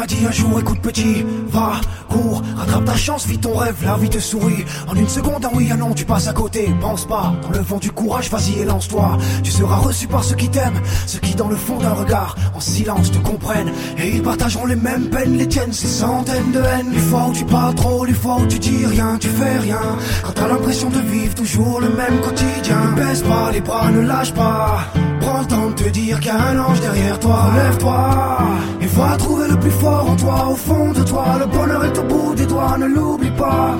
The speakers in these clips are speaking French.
m'a dit un jour, écoute petit, va, cours, rattrape ta chance, vis ton rêve, la vie te sourit. En une seconde, un oui, un non, tu passes à côté. Pense pas, dans le vent du courage, vas-y et lance-toi. Tu seras reçu par ceux qui t'aiment, ceux qui dans le fond d'un regard, en silence te comprennent. Et ils partageront les mêmes peines, les tiennes, ces centaines de haines. Les fois où tu parles trop, les fois où tu dis rien, tu fais rien. Quand t'as l'impression de vivre toujours le même quotidien. Ne baisse pas les bras, ne lâche pas. Prends le temps de te dire qu'il y a un ange derrière toi. Lève-toi et va trouver le plus fort en toi, au fond de toi. Le bonheur est au bout des doigts, ne l'oublie pas.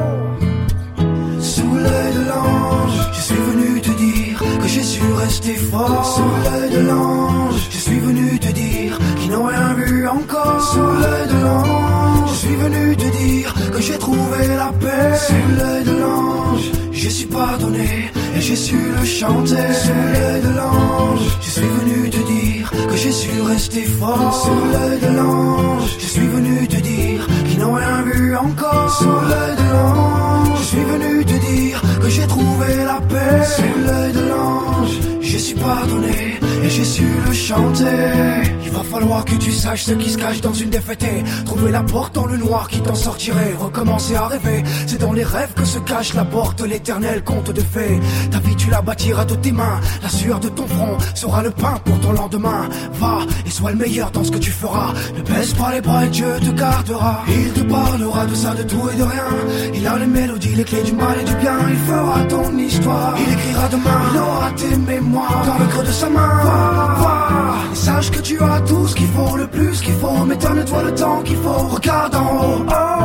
Oh. Sous l'œil de l'ange, je suis venu te dire que j'ai su rester fort. Sous l'œil de l'ange, je suis venu te dire qu'ils n'ont rien vu encore. Sous l'œil de l'ange, je suis venu te dire que j'ai trouvé la paix. Sous l'œil de l'ange, je suis pardonné et j'ai su le chanter. Sous l'œil de l'ange, je suis venu te dire que j'ai su rester fort. Sous l'œil de l'ange, je suis venu te dire qu'ils n'ont rien vu encore. Sous l'œil de l'ange, je suis venu te dire que j'ai trouvé la paix. Sous l'œil de l'ange, je suis pardonné et j'ai su le chanter. Il va falloir que tu saches ce qui se cache dans une défaite et trouver la porte dans le noir qui t'en sortirait. Recommencer à rêver, c'est dans les rêves que se cache la porte, l'éternel conte de fées. Ta vie tu la bâtiras de tes mains, la sueur de ton front sera le pain pour ton lendemain. Va et sois le meilleur dans ce que tu feras. Ne baisse pas les bras et Dieu te gardera. Il te parlera de ça, de tout et de rien. Il a les mélodies, les clés du mal et du bien. Il fera ton histoire, il écrira demain. Il aura tes mémoires dans le creux de sa main. Va et sache que tu as tout ce qu'il faut, le plus qu'il faut. Mais donne-toi le temps qu'il faut. Regarde en haut,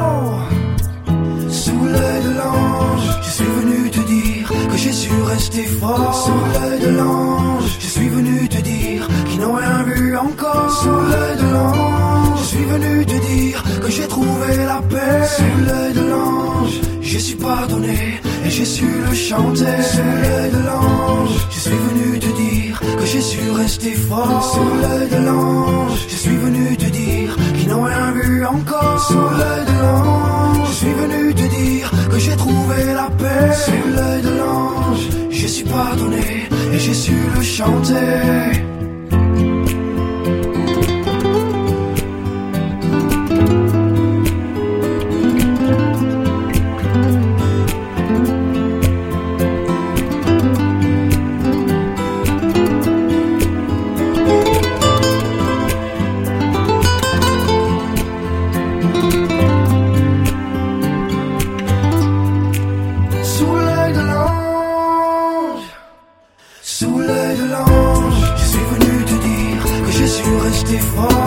oh. Sous l'œil de l'ange, je suis venu te dire que j'ai su rester fort. Sous l'œil de l'ange, je suis venu te dire qu'ils n'ont rien vu encore. Sous l'œil de l'ange, je suis venu te dire que j'ai trouvé la paix. Sous l'œil de l'ange, je suis pardonné et j'ai su le chanter. Sous l'œil de l'ange, je suis venu te dire que j'ai su rester fort. Sous l'œil de l'ange, je suis venu te dire qu'ils n'ont rien vu encore. Sous l'œil de l'ange, je suis venu te dire que j'ai trouvé la paix. Sous l'œil de l'ange, je suis pardonné et j'ai su le chanter. Sous l'œil de l'ange, je suis venu te dire que j'ai su rester fort.